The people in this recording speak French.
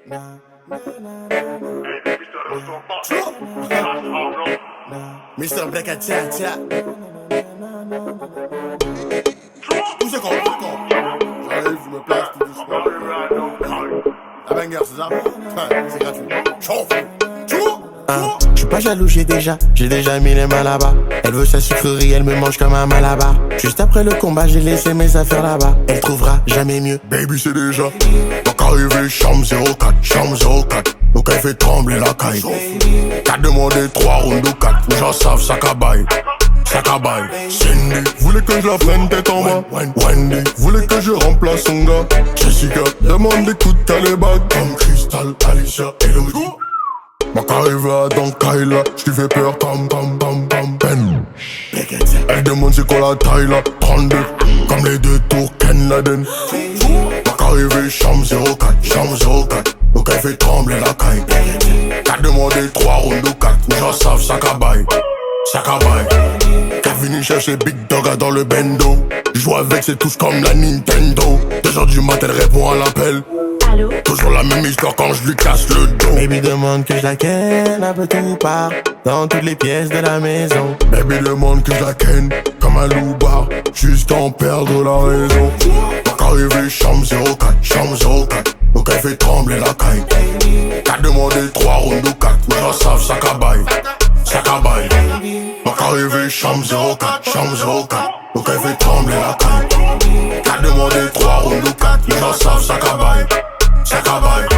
Mr. Black at Tia. Où c'est qu'on j'arrive, je me place tout doucement. La banger, c'est ça? C'est gratuit. Je suis pas jaloux, j'ai déjà mis les mains là-bas. Elle veut sa sucrerie, elle me mange comme un malabar. Juste après le combat, j'ai laissé mes affaires là-bas. Elle trouvera jamais mieux. Baby, c'est déjà donc arrivé, chambre 04. Donc elle fait trembler la caille. T'as demandé 3 rounds ou 4. J'en savent, ça cabaye. Cindy voulait que je la freine tête en bas. Wendy voulait que je remplace son gars. Jessica demande écoute, t'as les bagues comme Crystal, Alicia, Elodie. Ma carrière dans Kyla, j't'ai fait peur comme Ben. Elle demande c'est quoi la taille là, 32, comme les 2 tours Ken Laden. Ma carrière chambre 04, donc elle fait trembler la caille. T'as demandé 3 rounds ou 4, j'en savent, ça cabaye. T'as venu chercher Big Dog dans le bendo. Joue avec c'est tous comme la Nintendo. 2h du matin elle répond à l'appel. Allô? Toujours la même histoire quand je lui casse le dos. Baby demande que je la ken un peu tout part, dans toutes les pièces de la maison. Baby demande que je la ken comme un loup-bar, juste en perdre la raison. Donc arrivé chambre 04, donc elle fait trembler la caille. T'as demandé 3 rounds ou 4, mais j'en savent, ça cabaye. Donc arrivé chambre 04, donc elle fait trembler la caille. T'as demandé 3 rounds ou 4, mais j'en savent, ça cabaye.